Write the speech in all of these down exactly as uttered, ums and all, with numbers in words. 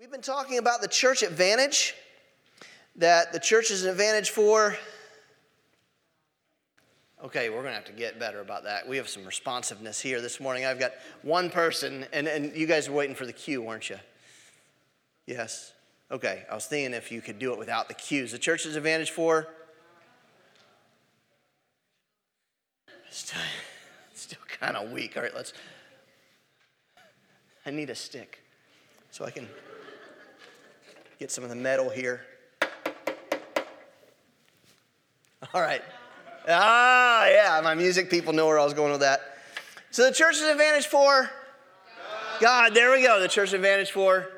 We've been talking about the church advantage, that the church is an advantage for. Okay, we're going to have to get better about that. We have some responsiveness here this morning. I've got one person, and, and you guys were waiting for the cue, weren't you? Yes? Okay, I was thinking if you could do it without the cues. The church is an advantage for? Still, still kind of weak. All right, let's. I need a stick so I can get some of the metal here. All right. Ah, yeah, my music people know where I was going with that. So the church is an advantage for? God. God, there we go. The church is an advantage for?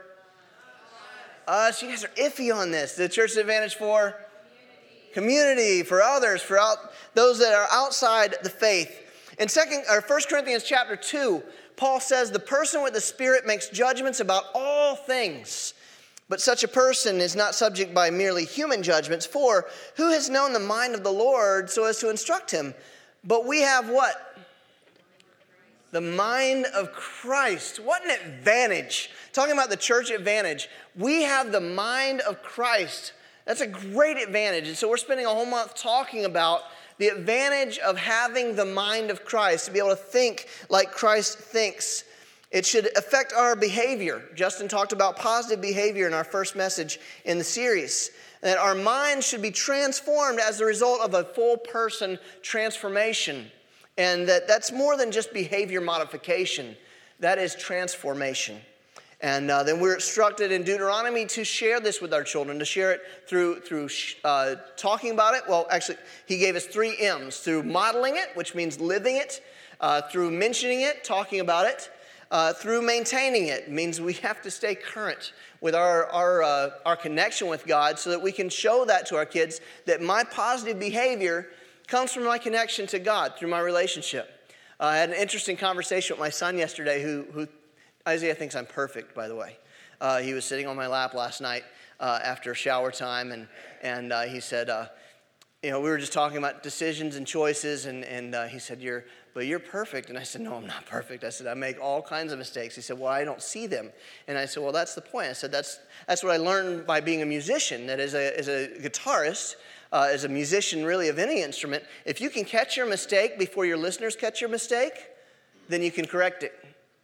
Us. You guys are iffy on this. The church is an advantage for? Community. Community, for others, for out, those that are outside the faith. In second or First Corinthians chapter two, Paul says, the person with the Spirit makes judgments about all things. But such a person is not subject by merely human judgments. For who has known the mind of the Lord so as to instruct him? But we have what? The mind of Christ. What an advantage. Talking about the church advantage. We have the mind of Christ. That's a great advantage. And so we're spending a whole month talking about the advantage of having the mind of Christ, to be able to think like Christ thinks. It should affect our behavior. Justin talked about positive behavior in our first message in the series. That our minds should be transformed as a result of a full person transformation. And that that's more than just behavior modification. That is transformation. And uh, then we're instructed in Deuteronomy to share this with our children, to share it through, through uh, talking about it. Well, actually, he gave us three M's. Through modeling it, which means living it. Uh, through mentioning it, talking about it. Uh, through maintaining it. It means we have to stay current with our, our, uh, our connection with God so that we can show that to our kids, that my positive behavior comes from my connection to God through my relationship. Uh, I had an interesting conversation with my son yesterday who, who Isaiah thinks I'm perfect, by the way. Uh, he was sitting on my lap last night uh, after shower time, and, and uh, he said, uh, you know, we were just talking about decisions and choices, and, and uh, he said, you're, but you're perfect. And I said, no, I'm not perfect. I said, I make all kinds of mistakes. He said, well, I don't see them. And I said, well, that's the point. I said, that's that's what I learned by being a musician, that as a, as a guitarist, uh, as a musician really of any instrument, if you can catch your mistake before your listeners catch your mistake, then you can correct it.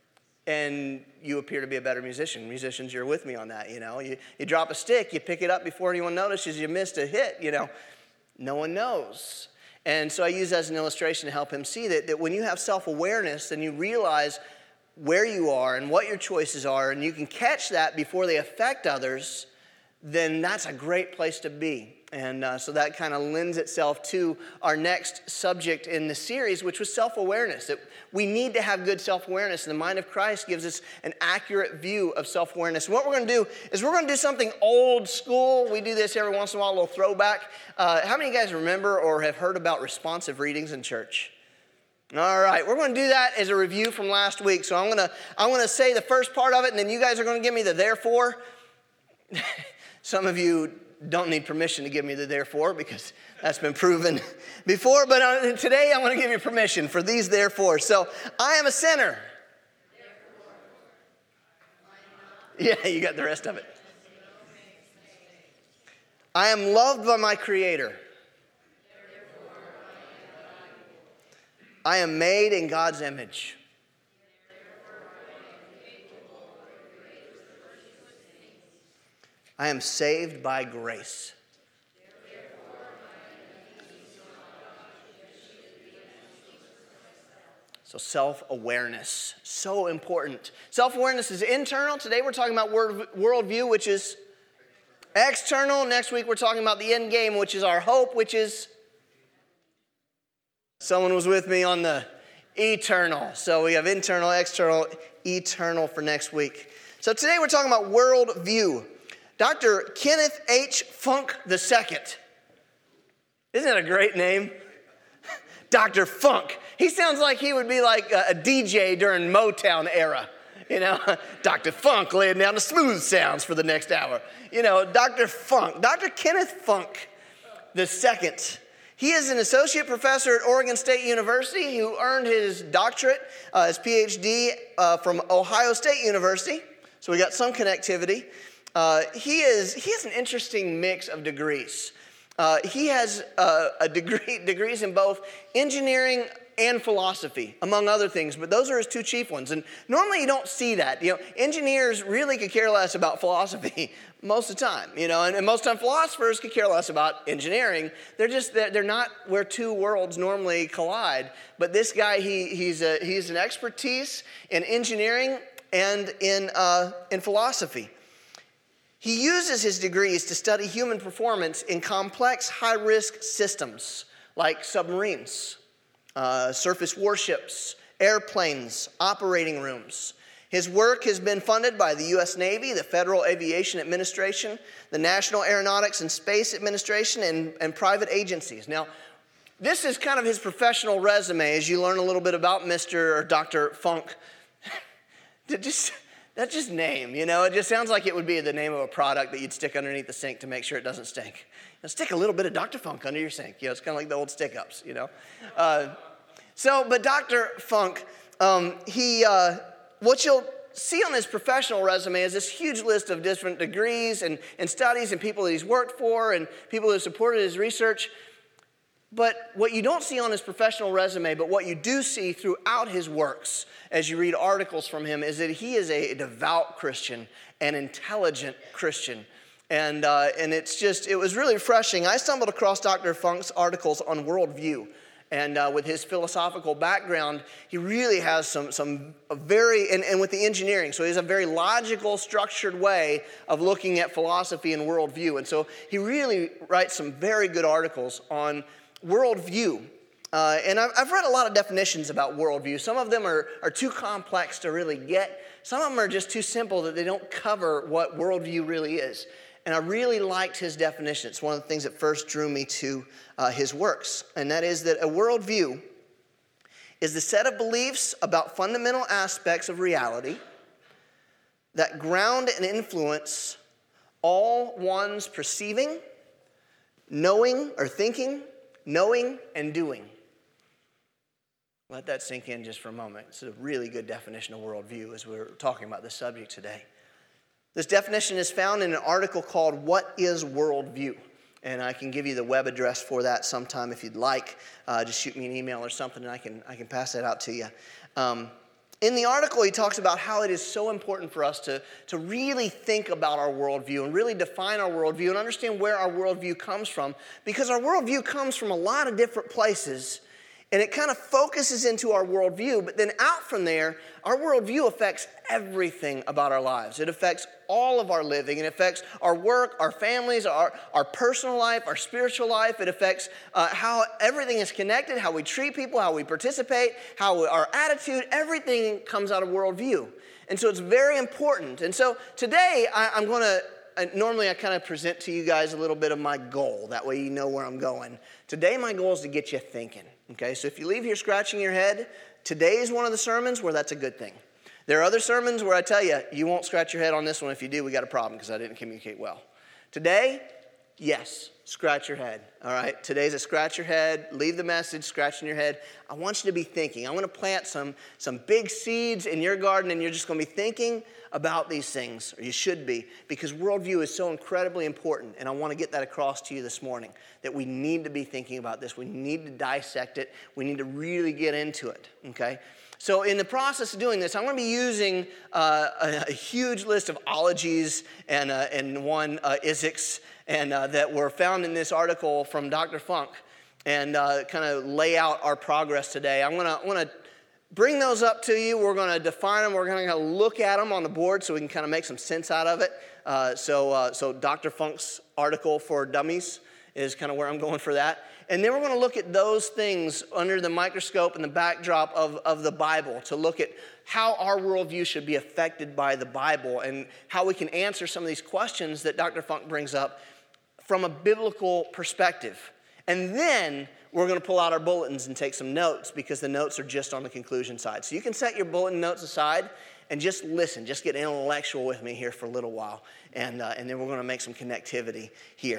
And you appear to be a better musician. Musicians, you're with me on that, you know. You, you drop a stick, you pick it up before anyone notices you missed a hit, you know. No one knows. And so I use that as an illustration to help him see that, that when you have self-awareness, then you realize where you are and what your choices are, and you can catch that before they affect others, then that's a great place to be. And uh, so that kind of lends itself to our next subject in the series, which was self-awareness. That we need to have good self-awareness, and the mind of Christ gives us an accurate view of self-awareness. And what we're going to do is we're going to do something old school. We do this every once in a while, a little throwback. Uh, how many of you guys remember or have heard about responsive readings in church? All right, we're going to do that as a review from last week. So I'm going to I'm going to say the first part of it, and then you guys are going to give me the therefore. Some of you don't need permission to give me the therefore because that's been proven before. But uh, today I want to give you permission for these therefore. So I am a sinner. Yeah, you got the rest of it. I am loved by my Creator. I am made in God's image. I am saved by grace. So self-awareness, so important. Self-awareness is internal. Today we're talking about worldview, which is external. Next week we're talking about the end game, which is our hope, which is... Someone was with me on the eternal. So we have internal, external, eternal for next week. So today we're talking about worldview. Doctor Kenneth H. Funk the Second. Isn't that a great name? Doctor Funk. He sounds like he would be like a, a D J during Motown era. You know, Doctor Funk laying down the smooth sounds for the next hour. You know, Doctor Funk. Doctor Kenneth Funk the Second. He is an associate professor at Oregon State University who earned his doctorate, uh, his P H D uh, from Ohio State University. So we got some connectivity. Uh, he is he has an interesting mix of degrees. Uh, he has uh, a degree degrees in both engineering and philosophy, among other things, but those are his two chief ones. And normally you don't see that. You know, engineers really could care less about philosophy most of the time, you know, and, and most of the time philosophers could care less about engineering. They're just, they're, they're not where two worlds normally collide. But this guy, he, he's, a, he's an expertise in engineering and in, uh, in philosophy. He uses his degrees to study human performance in complex, high-risk systems like submarines, uh, surface warships, airplanes, operating rooms. His work has been funded by the U S Navy, the Federal Aviation Administration, the National Aeronautics and Space Administration, and, and private agencies. Now, this is kind of his professional resume as you learn a little bit about Mister or Doctor Funk. just... That's just name, you know. It just sounds like it would be the name of a product that you'd stick underneath the sink to make sure it doesn't stink. You know, stick a little bit of Doctor Funk under your sink. You know, it's kind of like the old stick-ups, you know. Uh, so, but Doctor Funk, um, he, uh, what you'll see on his professional resume is this huge list of different degrees and, and studies and people that he's worked for and people who have supported his research. But what you don't see on his professional resume, but what you do see throughout his works as you read articles from him, is that he is a devout Christian, an intelligent Christian. And, uh, and it's just, it was really refreshing. I stumbled across Doctor Funk's articles on worldview. And uh, with his philosophical background, he really has some, some very, and, and with the engineering, so he has a very logical, structured way of looking at philosophy and worldview. And so he really writes some very good articles on worldview. Uh, and I've, I've read a lot of definitions about worldview. Some of them are, are too complex to really get. Some of them are just too simple that they don't cover what worldview really is. And I really liked his definition. It's one of the things that first drew me to uh, his works. And that is that a worldview is the set of beliefs about fundamental aspects of reality that ground and influence all one's perceiving, knowing or thinking, knowing and doing. Let that sink in just for a moment. It's a really good definition of worldview as we're talking about this subject today. This definition is found in an article called What is Worldview? And I can give you the web address for that sometime if you'd like. Uh, just shoot me an email or something and I can, I can pass that out to you. Um, in the article, he talks about how it is so important for us to, to really think about our worldview and really define our worldview and understand where our worldview comes from. Because our worldview comes from a lot of different places. And it kind of focuses into our worldview, but then out from there, our worldview affects everything about our lives. It affects all of our living. It affects our work, our families, our, our personal life, our spiritual life. It affects uh, how everything is connected, how we treat people, how we participate, how we, our attitude, everything comes out of worldview. And so it's very important. And so today, I, I'm going to Uh, normally I kind of present to you guys a little bit of my goal. That way you know where I'm going. Today my goal is to get you thinking. Okay, so if you leave here scratching your head, today is one of the sermons where that's a good thing. There are other sermons where I tell you, you won't scratch your head on this one. If you do, we got a problem because I didn't communicate well. Today, yes, scratch your head. All right, today's a scratch your head, leave the message, scratching your head. I want you to be thinking. I'm going to plant some, some big seeds in your garden and you're just going to be thinking about these things, or you should be, because worldview is so incredibly important, and I want to get that across to you this morning, that we need to be thinking about this. We need to dissect it. We need to really get into it, okay? So in the process of doing this, I'm going to be using uh, a, a huge list of ologies and, uh, and one uh, isix, and uh, that were found in this article from Doctor Funk, and uh, kind of lay out our progress today. I'm going to, I'm going to bring those up to you. We're going to define them. We're going to look at them on the board so we can kind of make some sense out of it. Uh, so, uh, so Doctor Funk's article for dummies is kind of where I'm going for that. And then we're going to look at those things under the microscope and the backdrop of, of the Bible to look at how our worldview should be affected by the Bible and how we can answer some of these questions that Doctor Funk brings up from a biblical perspective. And then we're going to pull out our bulletins and take some notes because the notes are just on the conclusion side. So you can set your bulletin notes aside and just listen. Just get intellectual with me here for a little while. And, uh, and then we're going to make some connectivity here.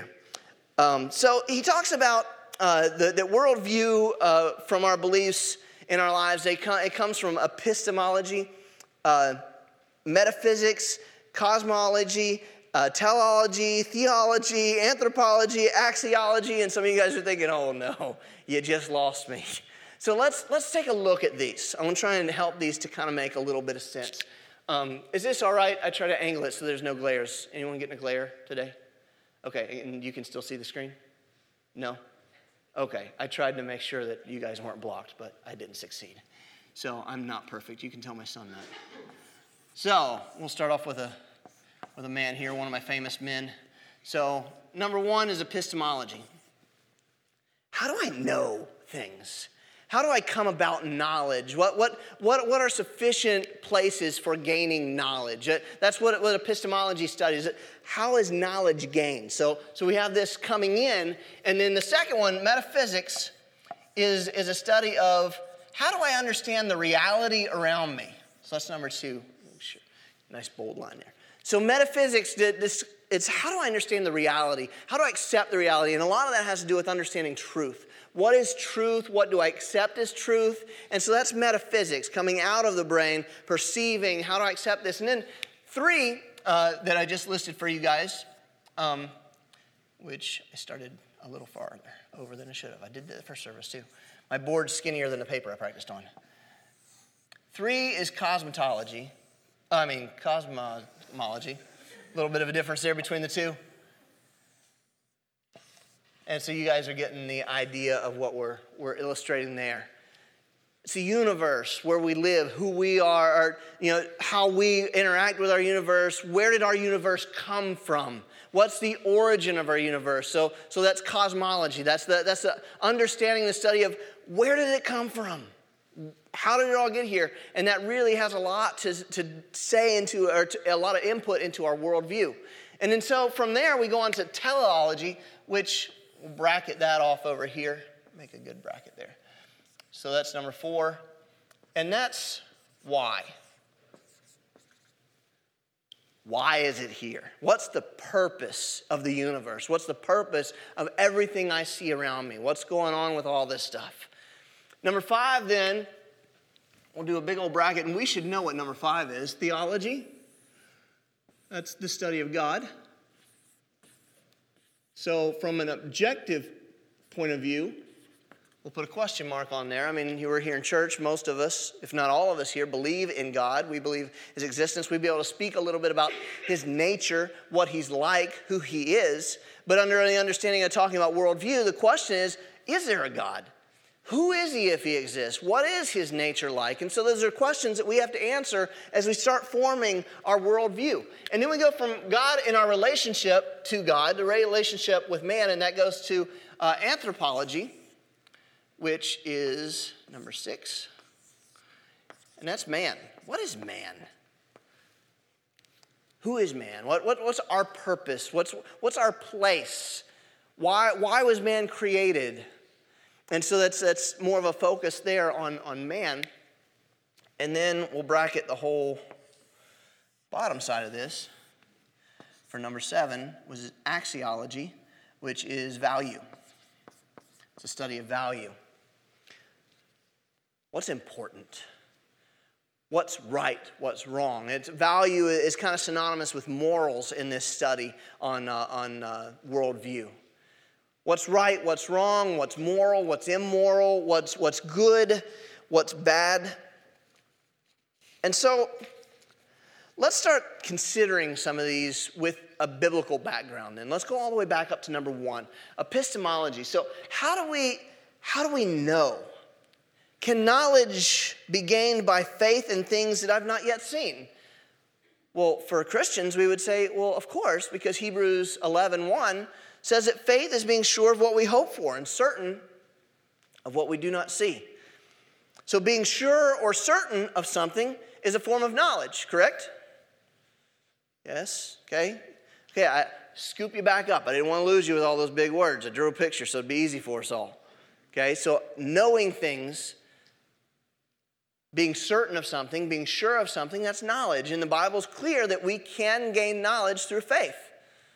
Um, so he talks about uh, the, the worldview uh, from our beliefs in our lives. They come, it comes from epistemology, uh, metaphysics, cosmology, uh, teleology, theology, anthropology, axiology, and some of you guys are thinking, oh no, you just lost me. So let's let's take a look at these. I want to try and help these to kind of make a little bit of sense. Um, is this all right? I try to angle it so there's no glares. Anyone getting a glare today? Okay, and you can still see the screen? No? Okay, I tried to make sure that you guys weren't blocked, but I didn't succeed. So I'm not perfect. You can tell my son that. So we'll start off with a with a man here, one of my famous men. So number one is epistemology. How do I know things? How do I come about knowledge? What what what what are sufficient places for gaining knowledge? That's what, what epistemology studies. How is knowledge gained? So so we have this coming in, and then the second one, metaphysics, is is a study of how do I understand the reality around me? So that's number two. Nice bold line there. So metaphysics, this it's how do I understand the reality? How do I accept the reality? And a lot of that has to do with understanding truth. What is truth? What do I accept as truth? And so that's metaphysics, coming out of the brain, perceiving, how do I accept this? And then three uh, that I just listed for you guys, um, which I started a little farther over than I should have. I did the first service too. My board's skinnier than the paper I practiced on. Three is cosmetology. I mean, cosmology. A little bit of a difference there between the two. And so you guys are getting the idea of what we're, we're illustrating there. It's the universe, where we live, who we are, our, you know, how we interact with our universe. Where did our universe come from? What's the origin of our universe? So, so that's cosmology. That's the, that's the understanding, the study of where did it come from? How did it all get here? And that really has a lot to, to say into, or to, a lot of input into our worldview. And then so from there we go on to teleology, which we'll bracket that off over here. Make a good bracket there. So that's number four. And that's why. Why is it here? What's the purpose of the universe? What's the purpose of everything I see around me? What's going on with all this stuff? Number five, then, we'll do a big old bracket, and we should know what number five is. Theology. That's the study of God. So from an objective point of view, we'll put a question mark on there. I mean, you were here in church. Most of us, if not all of us here, believe in God. We believe his existence. We'd be able to speak a little bit about his nature, what he's like, who he is. But under the understanding of talking about worldview, the question is, is there a God? Who is he if he exists? What is his nature like? And so those are questions that we have to answer as we start forming our worldview. And then we go from God in our relationship to God, the relationship with man, and that goes to uh, anthropology, which is number six. And that's man. What is man? Who is man? What, what, what's our purpose? What's, what's our place? Why, why was man created? And so that's that's more of a focus there on, on man. And then we'll bracket the whole bottom side of this for number seven, was axiology, which is value. It's a study of value. What's important? What's right? What's wrong? It's, value is kind of synonymous with morals in this study on, uh, on uh, worldview. What's right, what's wrong, what's moral, what's immoral, what's, what's good, what's bad. And so let's start considering some of these with a biblical background. And let's go all the way back up to number one, epistemology. So how do we, how do we know? Can knowledge be gained by faith in things that I've not yet seen? Well, for Christians, we would say, well, of course, because Hebrews eleven one says that faith is being sure of what we hope for and certain of what we do not see. So being sure or certain of something is a form of knowledge, correct? Yes, okay. Okay, I scoop you back up. I didn't want to lose you with all those big words. I drew a picture so it'd be easy for us all. Okay, so knowing things, being certain of something, being sure of something, that's knowledge. And the Bible's clear that we can gain knowledge through faith.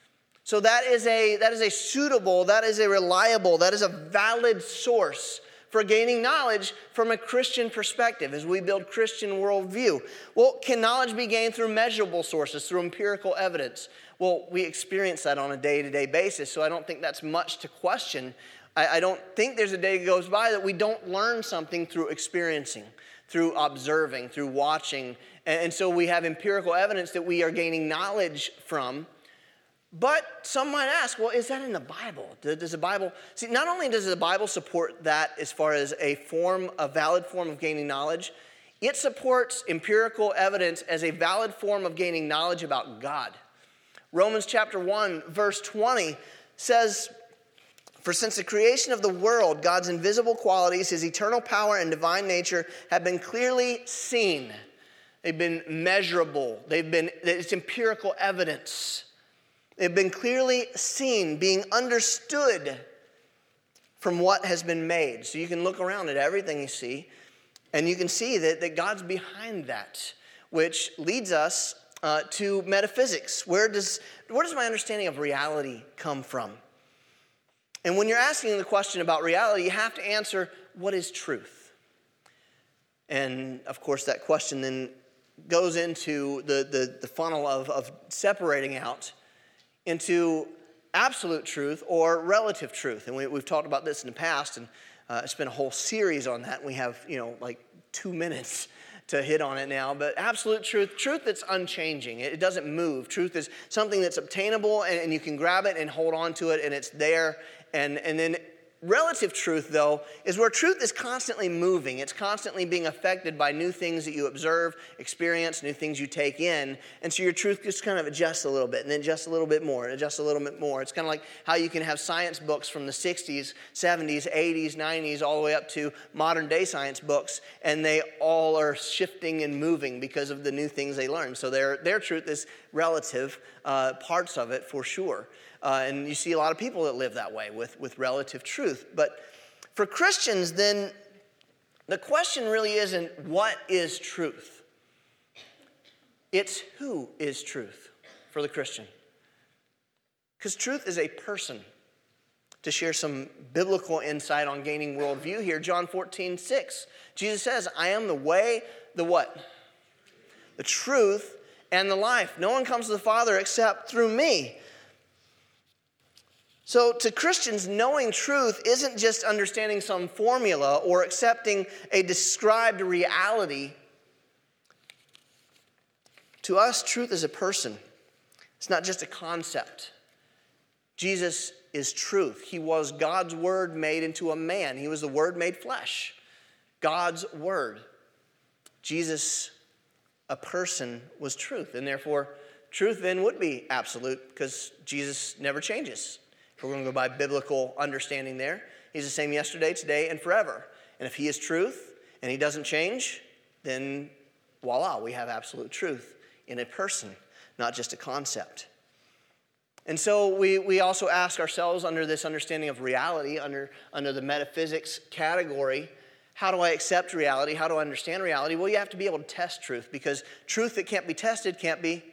So that is a that is a suitable, that is a reliable, that is a valid source for gaining knowledge from a Christian perspective as we build Christian worldview? Well, can knowledge be gained through measurable sources, through empirical evidence? Well, we experience that on a day-to-day basis, so I don't think that's much to question. I, I don't think there's a day that goes by that we don't learn something through experiencing, through observing, through watching. And, and so we have empirical evidence that we are gaining knowledge from. But some might ask, well, is that in the Bible? Does the Bible, see, not only does the Bible support that as far as a form, a valid form of gaining knowledge, it supports empirical evidence as a valid form of gaining knowledge about God. Romans chapter one, verse twenty says, "For since the creation of the world, God's invisible qualities, his eternal power and divine nature have been clearly seen." They've been measurable. They've been, it's empirical evidence. They've been clearly seen, being understood from what has been made. So you can look around at everything you see, and you can see that, that God's behind that, which leads us uh, to metaphysics. Where does, where does my understanding of reality come from? And when you're asking the question about reality, you have to answer, what is truth? And of course, that question then goes into the, the, the funnel of, of separating out into absolute truth or relative truth. And we, we've talked about this in the past, and uh, it's been a whole series on that. We have, you know, like two minutes to hit on it now. But absolute truth, truth that's unchanging. It, it doesn't move. Truth is something that's obtainable, and, and you can grab it and hold on to it, and it's there. And, and then relative truth, though, is where truth is constantly moving. It's constantly being affected by new things that you observe, experience, new things you take in. And so your truth just kind of adjusts a little bit, and then adjusts a little bit more, and adjusts a little bit more. It's kind of like how you can have science books from the sixties, seventies, eighties, nineties, all the way up to modern day science books, and they all are shifting and moving because of the new things they learn. So their, their truth is relative, uh, parts of it for sure. Uh, and you see a lot of people that live that way with, with relative truth. But for Christians, then, the question really isn't what is truth. It's who is truth for the Christian. Because truth is a person. To share some biblical insight on gaining worldview here, John fourteen six. Jesus says, "I am the way, the what? The truth, and the life. No one comes to the Father except through me." So to Christians, knowing truth isn't just understanding some formula or accepting a described reality. To us, truth is a person. It's not just a concept. Jesus is truth. He was God's word made into a man. He was the word made flesh. God's word. Jesus, a person, was truth. And therefore, truth then would be absolute because Jesus never changes. We're going to go by biblical understanding there. He's the same yesterday, today, and forever. And if he is truth and he doesn't change, then voila, we have absolute truth in a person, not just a concept. And so we, we also ask ourselves under this understanding of reality, under, under the metaphysics category, how do I accept reality? How do I understand reality? Well, you have to be able to test truth, because truth that can't be tested can't be.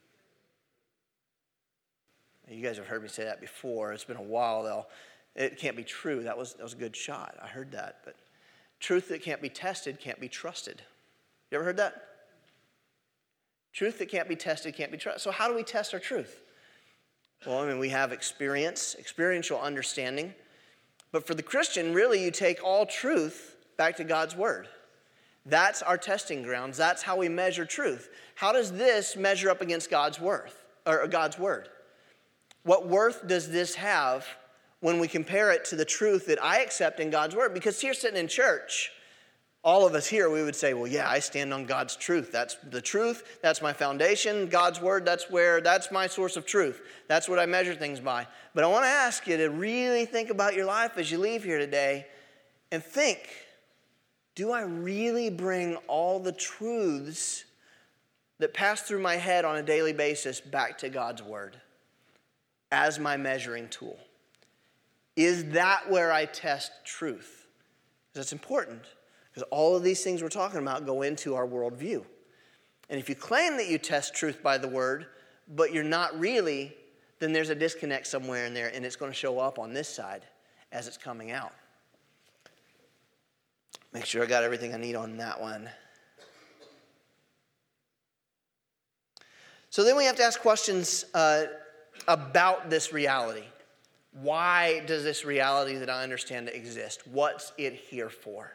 You guys have heard me say that before. It's been a while, though. It can't be true. That was, that was a good shot. I heard that. But truth that can't be tested can't be trusted. You ever heard that? Truth that can't be tested can't be trusted. So how do we test our truth? Well, I mean, we have experience, experiential understanding. But for the Christian, really, you take all truth back to God's word. That's our testing grounds. That's how we measure truth. How does this measure up against God's worth, or God's word? What worth does this have when we compare it to the truth that I accept in God's word? Because here sitting in church, all of us here, we would say, well, yeah, I stand on God's truth. That's the truth. That's my foundation. God's word, that's where, that's my source of truth. That's what I measure things by. But I want to ask you to really think about your life as you leave here today and think, do I really bring all the truths that pass through my head on a daily basis back to God's word as my measuring tool? Is that where I test truth? Because it's important. Because all of these things we're talking about go into our worldview. And if you claim that you test truth by the word, but you're not really, then there's a disconnect somewhere in there, and it's going to show up on this side as it's coming out. Make sure I got everything I need on that one. So then we have to ask questions uh, about this reality. Why does this reality that I understand exist? What's it here for?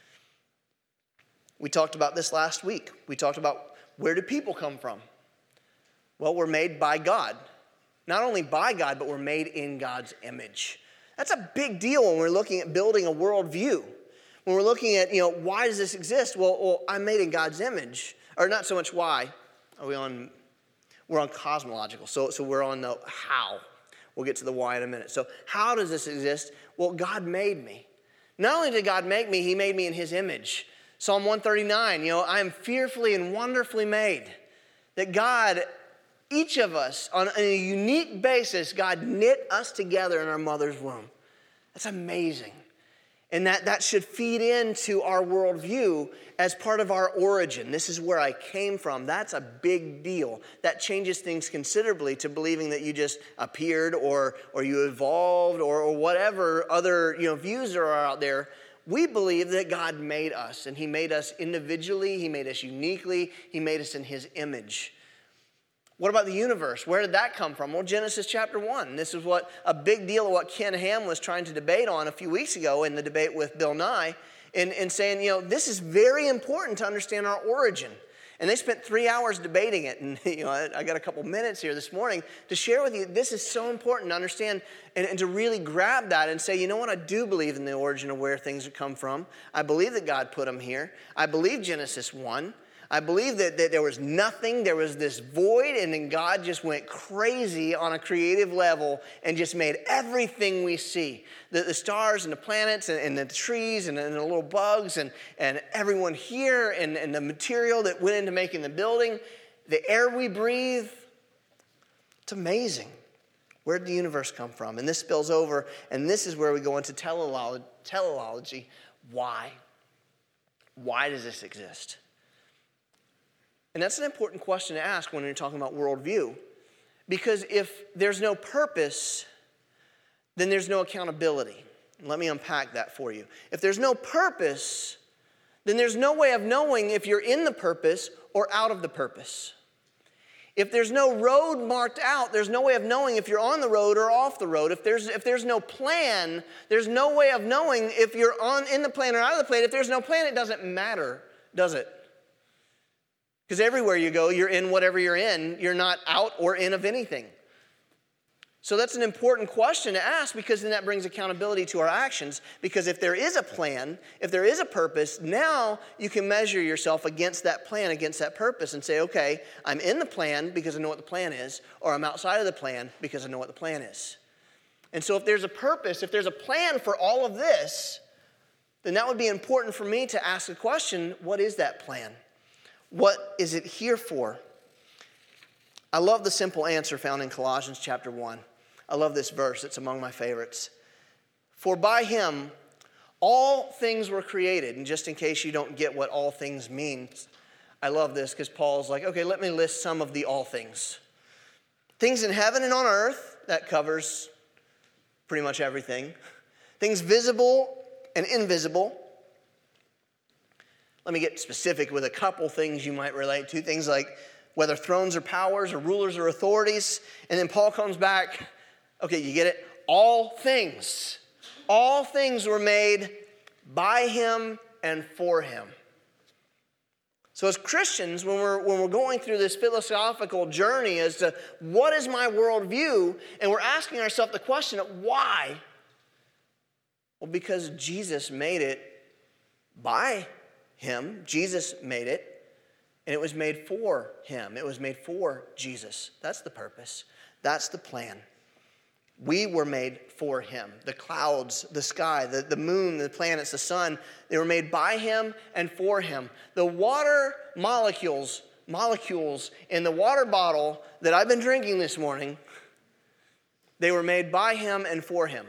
We talked about this last week. We talked about, where do people come from? Well, we're made by God. Not only by God, but we're made in God's image. That's a big deal when we're looking at building a worldview. When we're looking at, you know, why does this exist? Well, well I'm made in God's image. Or not so much why. Are we on, we're on cosmological. So, so we're on the how. We'll get to the why in a minute. So how does this exist? Well, God made me. Not only did God make me, he made me in his image. Psalm one thirty-nine, you know, I am fearfully and wonderfully made. That God, each of us, on a unique basis, God knit us together in our mother's womb. That's amazing. And that, that should feed into our worldview as part of our origin. This is where I came from. That's a big deal. That changes things considerably to believing that you just appeared or, or you evolved or, or whatever other, you know, views are out there. We believe that God made us, and he made us individually. He made us uniquely. He made us in his image. What about the universe? Where did that come from? Well, Genesis chapter one. This is what a big deal of what Ken Ham was trying to debate on a few weeks ago in the debate with Bill Nye, in, in saying, you know, this is very important to understand our origin. And they spent three hours debating it. And, you know, I, I got a couple minutes here this morning to share with you. This is so important to understand and, and to really grab that and say, you know what, I do believe in the origin of where things come from. I believe that God put them here. I believe Genesis one. I believe that, that there was nothing, there was this void, and then God just went crazy on a creative level and just made everything we see. The, the stars and the planets and, and the trees and, and the little bugs and, and everyone here and, and the material that went into making the building, the air we breathe. It's amazing. Where did the universe come from? And this spills over, and this is where we go into teleology. teleology. Why? Why does this exist? And that's an important question to ask when you're talking about worldview. Because if there's no purpose, then there's no accountability. Let me unpack that for you. If there's no purpose, then there's no way of knowing if you're in the purpose or out of the purpose. If there's no road marked out, there's no way of knowing if you're on the road or off the road. If there's, if there's no plan, there's no way of knowing if you're on in the plan or out of the plan. If there's no plan, it doesn't matter, does it? Because everywhere you go, you're in whatever you're in. You're not out or in of anything. So that's an important question to ask, because then that brings accountability to our actions. Because if there is a plan, if there is a purpose, now you can measure yourself against that plan, against that purpose, and say, okay, I'm in the plan because I know what the plan is, or I'm outside of the plan because I know what the plan is. And so if there's a purpose, if there's a plan for all of this, then that would be important for me to ask the question, what is that plan? What is it here for? I love the simple answer found in Colossians chapter one. I love this verse. It's among my favorites. For by him all things were created. And just in case you don't get what all things means, I love this because Paul's like, okay, let me list some of the all things. Things in heaven and on earth, that covers pretty much everything. Things visible and invisible. Let me get specific with a couple things you might relate to. Things like whether thrones or powers or rulers or authorities. And then Paul comes back. Okay, you get it? All things. All things were made by him and for him. So as Christians, when we're, when we're going through this philosophical journey as to what is my worldview, and we're asking ourselves the question of why? Well, because Jesus made it by him. Jesus made it, and it was made for him. It was made for Jesus. That's the purpose. That's the plan. We were made for him. The clouds, the sky, the, the moon, the planets, the sun, they were made by him and for him. The water molecules, molecules in the water bottle that I've been drinking this morning, they were made by him and for him.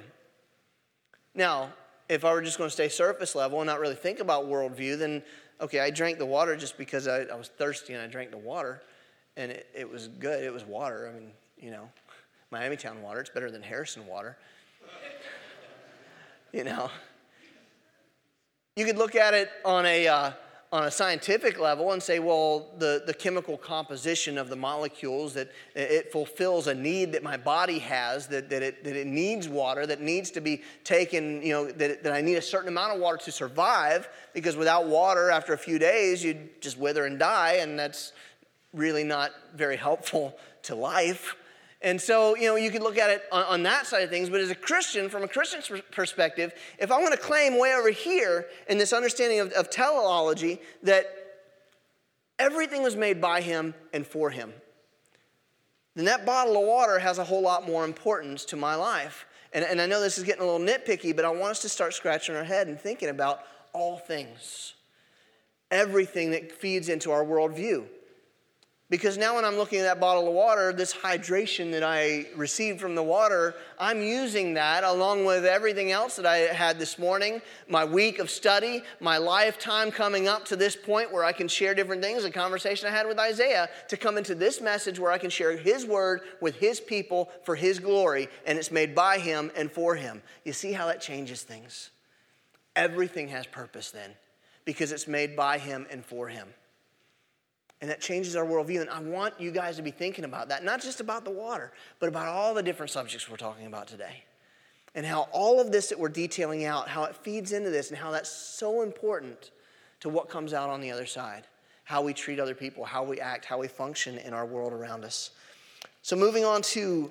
Now, if I were just going to stay surface level and not really think about worldview, then, okay, I drank the water just because I, I was thirsty and I drank the water, and it, it was good. It was water. I mean, you know, Miamitown water. It's better than Harrison water. You know. You could look at it on a, uh, on a scientific level and say, well, the, the chemical composition of the molecules, that it fulfills a need that my body has, that, that, it, that it needs water, that needs to be taken, you know, that, that I need a certain amount of water to survive, because without water, after a few days, you'd just wither and die, and that's really not very helpful to life. And so, you know, you could look at it on, on that side of things, but as a Christian, from a Christian perspective, if I want to claim way over here in this understanding of, of teleology that everything was made by him and for him, then that bottle of water has a whole lot more importance to my life. And, and I know this is getting a little nitpicky, but I want us to start scratching our head and thinking about all things, everything that feeds into our worldview. Because now when I'm looking at that bottle of water, this hydration that I received from the water, I'm using that along with everything else that I had this morning, my week of study, my lifetime coming up to this point where I can share different things, a conversation I had with Isaiah, to come into this message where I can share his word with his people for his glory, and it's made by him and for him. You see how that changes things? Everything has purpose then, because it's made by him and for him. And that changes our worldview. And I want you guys to be thinking about that. Not just about the water, but about all the different subjects we're talking about today. And how all of this that we're detailing out, how it feeds into this, and how that's so important to what comes out on the other side. How we treat other people, how we act, how we function in our world around us. So moving on to,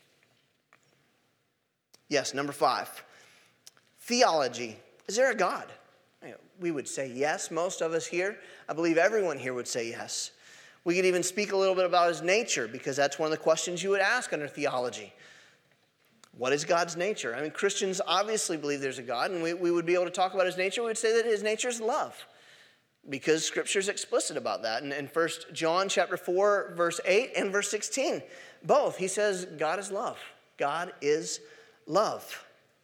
yes, number five. Theology. Is there a God? We would say yes, most of us here. I believe everyone here would say yes. We could even speak a little bit about his nature, because that's one of the questions you would ask under theology. What is God's nature? I mean, Christians obviously believe there's a God, and we, we would be able to talk about his nature. We would say that his nature is love, because Scripture is explicit about that. And in First John chapter four, verse eight and verse sixteen, both, he says God is love. God is love.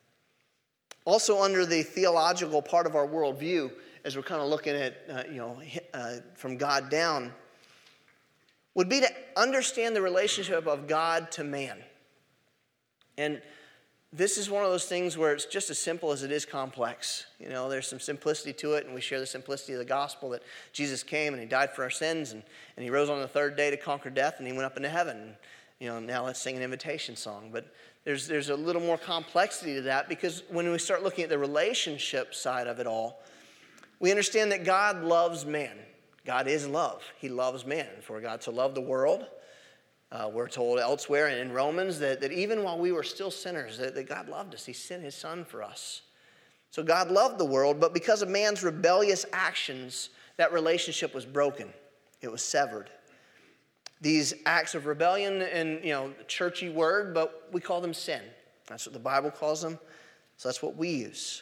Also, under the theological part of our worldview, as we're kind of looking at, uh, you know, uh, from God down, would be to understand the relationship of God to man. And this is one of those things where it's just as simple as it is complex. You know, there's some simplicity to it, and we share the simplicity of the gospel that Jesus came and he died for our sins, and, and he rose on the third day to conquer death, and he went up into heaven. And, you know, now let's sing an invitation song. But There's, there's a little more complexity to that, because when we start looking at the relationship side of it all, we understand that God loves man. God is love. He loves man. For God to love the world, uh, we're told elsewhere in Romans that, that even while we were still sinners, that, that God loved us. He sent his son for us. So God loved the world, but because of man's rebellious actions, that relationship was broken. It was severed. These acts of rebellion, and, you know, churchy word, but we call them sin. That's what the Bible calls them, so that's what we use.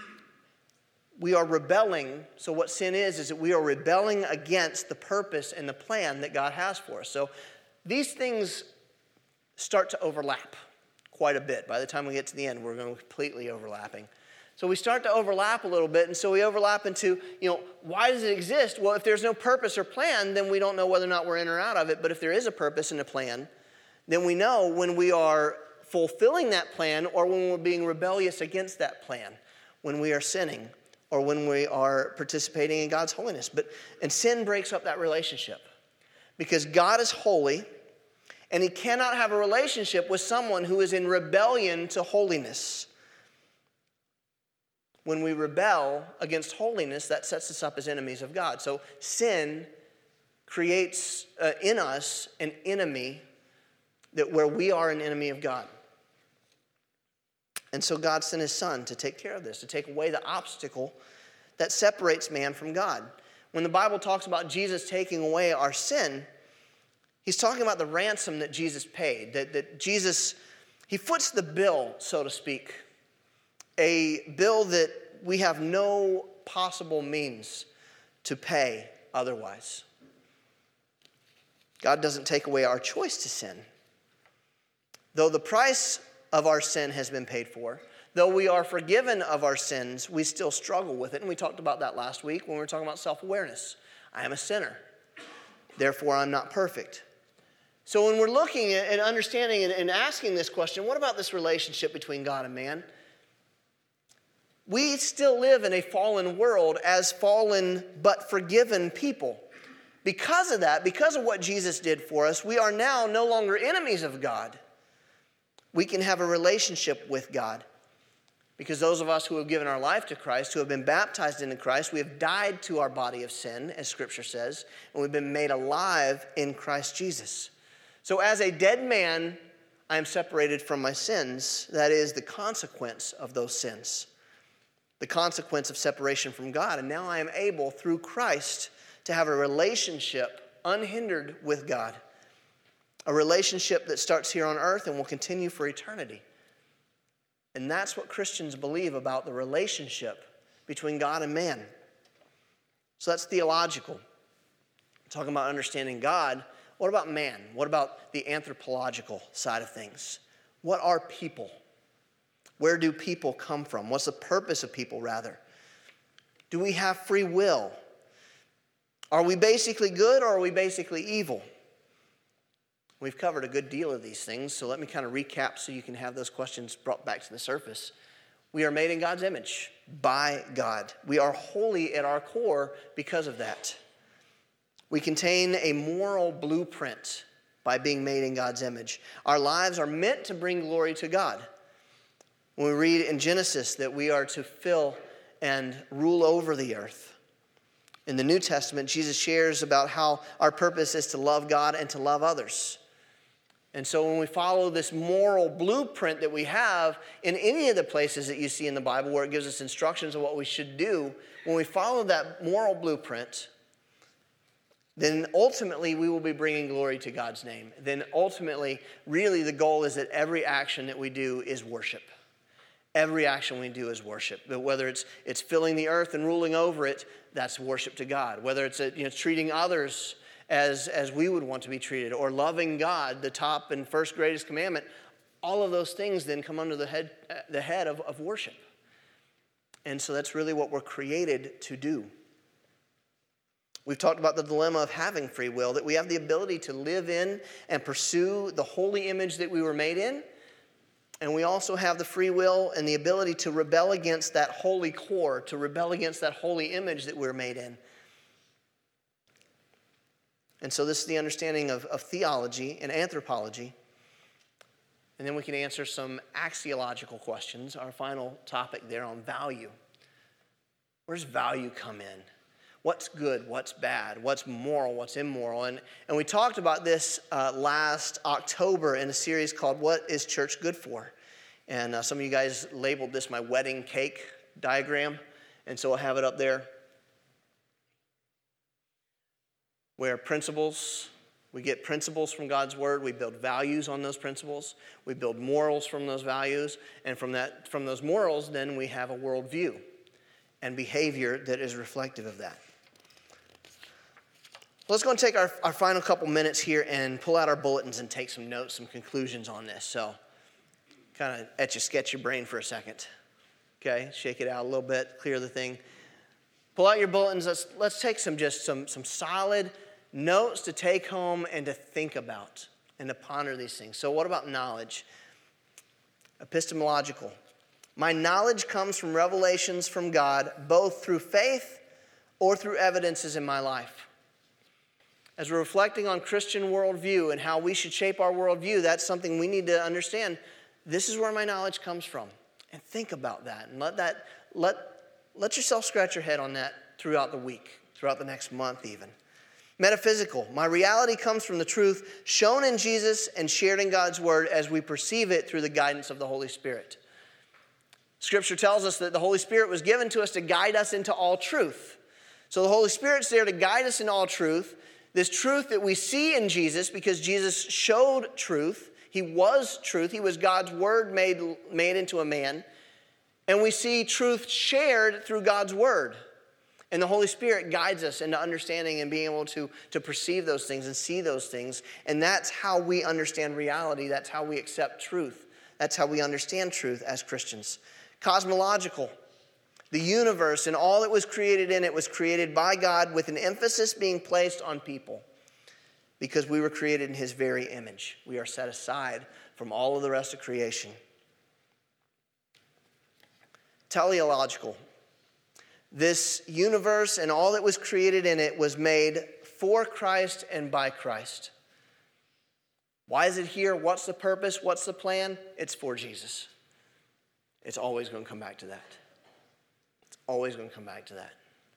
We are rebelling, so what sin is, is that we are rebelling against the purpose and the plan that God has for us. So these things start to overlap quite a bit. By the time we get to the end, we're going to be completely overlapping. So we start to overlap a little bit, and so we overlap into, you know, why does it exist? Well, if there's no purpose or plan, then we don't know whether or not we're in or out of it. But if there is a purpose and a plan, then we know when we are fulfilling that plan or when we're being rebellious against that plan, when we are sinning or when we are participating in God's holiness. But and sin breaks up that relationship, because God is holy, and he cannot have a relationship with someone who is in rebellion to holiness. When we rebel against holiness, that sets us up as enemies of God. So sin creates uh, in us an enemy, that where we are an enemy of God. And so God sent his son to take care of this, to take away the obstacle that separates man from God. When the Bible talks about Jesus taking away our sin, he's talking about the ransom that Jesus paid, that, that Jesus, he foots the bill, so to speak, a bill that we have no possible means to pay otherwise. God doesn't take away our choice to sin. Though the price of our sin has been paid for, though we are forgiven of our sins, we still struggle with it. And we talked about that last week when we were talking about self-awareness. I am a sinner. Therefore, I'm not perfect. So when we're looking at and understanding and asking this question, what about this relationship between God and man? we still live in a fallen world as fallen but forgiven people. Because of that, because of what Jesus did for us, we are now no longer enemies of God. We can have a relationship with God. Because those of us who have given our life to Christ, who have been baptized into Christ, we have died to our body of sin, as Scripture says, and we've been made alive in Christ Jesus. So as a dead man, I am separated from my sins. That is the consequence of those sins. The consequence of separation from God. And now I am able, through Christ, to have a relationship unhindered with God. A relationship that starts here on earth and will continue for eternity. And that's what Christians believe about the relationship between God and man. So that's theological. We're talking about understanding God. What about man? What about the anthropological side of things? What are people? Where do people come from? What's the purpose of people, rather? Do we have free will? Are we basically good or are we basically evil? We've covered a good deal of these things, so let me kind of recap so you can have those questions brought back to the surface. We are made in God's image by God. We are holy at our core because of that. We contain a moral blueprint by being made in God's image. Our lives are meant to bring glory to God. When we read in Genesis that we are to fill and rule over the earth. In the New Testament, Jesus shares about how our purpose is to love God and to love others. And so when we follow this moral blueprint that we have in any of the places that you see in the Bible where it gives us instructions of what we should do, when we follow that moral blueprint, then ultimately we will be bringing glory to God's name. Then ultimately, really the goal is that every action that we do is worship. Every action we do is worship. But whether it's it's filling the earth and ruling over it, that's worship to God. Whether it's a, you know, treating others as, as we would want to be treated, or loving God, the top and first greatest commandment, all of those things then come under the head, the head of, of worship. And so that's really what we're created to do. We've talked about the dilemma of having free will, that we have the ability to live in and pursue the holy image that we were made in. And we also have the free will and the ability to rebel against that holy core, to rebel against that holy image that we're made in. And so this is the understanding of, of theology and anthropology. And then we can answer some axiological questions, our final topic there on value. Where does value come in? What's good? What's bad? What's moral? What's immoral? And, and we talked about this uh, last October in a series called What is Church Good For? And uh, some of you guys labeled this my wedding cake diagram. And so I'll have it up there. Where principles, we get principles from God's word. We build values on those principles. We build morals from those values. And from that, from those morals, then we have a worldview and behavior that is reflective of that. Let's go and take our, our final couple minutes here and pull out our bulletins and take some notes, some conclusions on this. So kind of etch a sketch your brain for a second. Okay, shake it out a little bit, clear the thing. Pull out your bulletins. Let's, let's take some just some, some solid notes to take home and to think about and to ponder these things. So what about knowledge? Epistemological. My knowledge comes from revelations from God, both through faith or through evidences in my life. As we're reflecting on Christian worldview and how we should shape our worldview, that's something we need to understand. This is where my knowledge comes from. And think about that. And let that let, let yourself scratch your head on that throughout the week, throughout the next month even. Metaphysical. My reality comes from the truth shown in Jesus and shared in God's word as we perceive it through the guidance of the Holy Spirit. Scripture tells us that the Holy Spirit was given to us to guide us into all truth. So the Holy Spirit's there to guide us in all truth. This truth that we see in Jesus, because Jesus showed truth. He was truth. He was God's word made, made into a man. And we see truth shared through God's word. And the Holy Spirit guides us into understanding and being able to, to perceive those things and see those things. And that's how we understand reality. That's how we accept truth. That's how we understand truth as Christians. Cosmological. The universe and all that was created in it was created by God with an emphasis being placed on people. Because we were created in his very image. We are set aside from all of the rest of creation. Teleological. This universe and all that was created in it was made for Christ and by Christ. Why is it here? What's the purpose? What's the plan? It's for Jesus. It's always going to come back to that. It's always going to come back to that.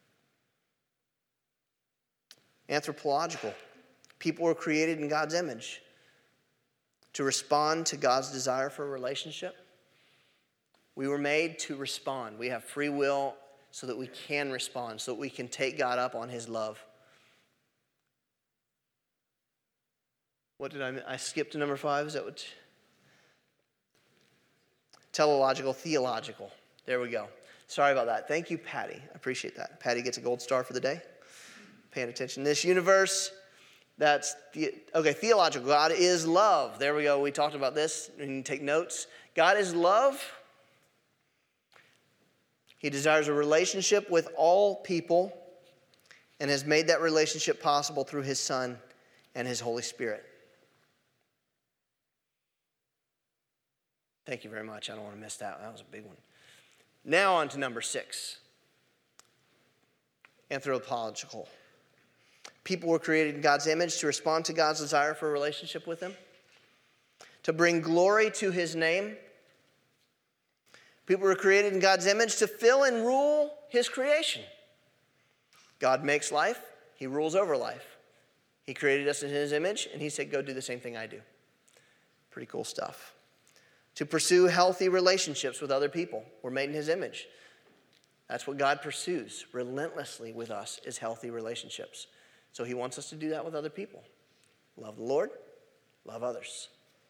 Anthropological. People were created in God's image to respond to God's desire for a relationship. We were made to respond. We have free will so that we can respond, so that we can take God up on his love. What did I I skipped to number five? Is that what? Teleological, theological. There we go. Sorry about that. Thank you, Patty. I appreciate that. Patty gets a gold star for the day. Paying attention. This universe, that's, the, okay, theological. God is love. There we go. We talked about this. You can take notes. God is love. He desires a relationship with all people and has made that relationship possible through his Son and his Holy Spirit. Thank you very much. I don't want to miss that. That was a big one. Now on to number six. Anthropological. People were created in God's image to respond to God's desire for a relationship with him, to bring glory to his name. People were created in God's image to fill and rule his creation. God makes life. He rules over life. He created us in his image, and he said, go do the same thing I do. Pretty cool stuff. To pursue healthy relationships with other people. We're made in his image. That's what God pursues relentlessly with us, is healthy relationships. So he wants us to do that with other people. Love the Lord, love others.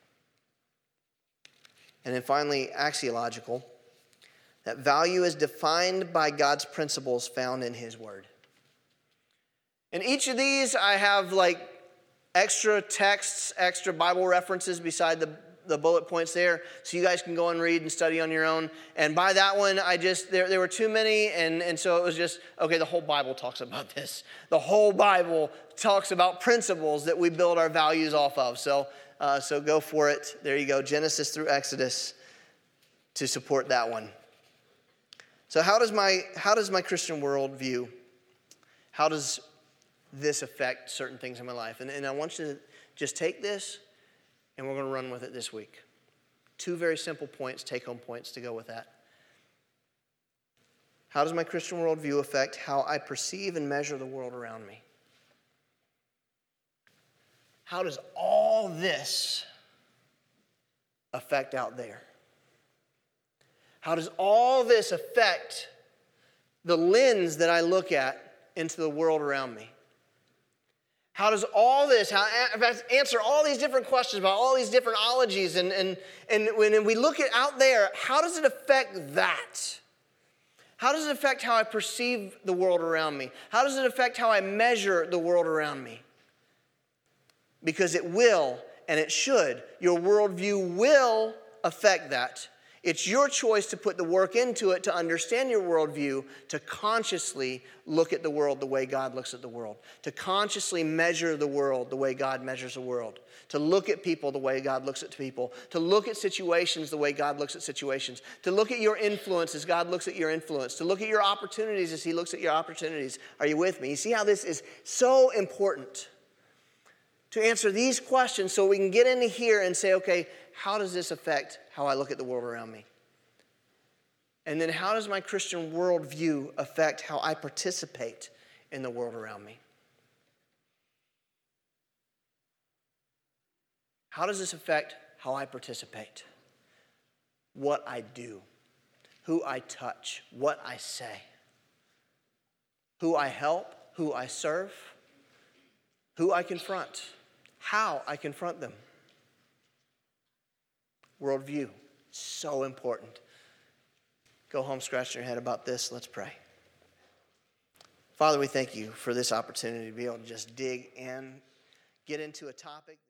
And then finally, axiological. That value is defined by God's principles found in his word. In each of these, I have like extra texts, extra Bible references beside the, the bullet points there, so you guys can go and read and study on your own. And by that one, I just, there, there were too many, and, and so it was just, okay, the whole Bible talks about this. The whole Bible talks about principles that we build our values off of. So, uh, so go for it. There you go, Genesis through Exodus to support that one. So how does my how does my Christian worldview, how does this affect certain things in my life? And, and I want you to just take this, and we're going to run with it this week. Two very simple points, take-home points to go with that. How does my Christian worldview affect how I perceive and measure the world around me? How does all this affect out there? How does all this affect the lens that I look at into the world around me? How does all this, how, if I answer all these different questions about all these different ologies, and, and, and when we look at out there, how does it affect that? How does it affect how I perceive the world around me? How does it affect how I measure the world around me? Because it will, and it should. Your worldview will affect that. It's your choice to put the work into it, to understand your worldview, to consciously look at the world the way God looks at the world, to consciously measure the world the way God measures the world, to look at people the way God looks at people, to look at situations the way God looks at situations, to look at your influence as God looks at your influence, to look at your opportunities as he looks at your opportunities. Are you with me? You see how this is so important? To answer these questions so we can get into here and say, okay, how does this affect how I look at the world around me? And then how does my Christian worldview affect how I participate in the world around me? How does this affect how I participate? What I do, who I touch, what I say, who I help, who I serve, who I confront, how I confront them. Worldview, so important. Go home, scratch your head about this. Let's pray. Father, we thank you for this opportunity to be able to just dig in, get into a topic.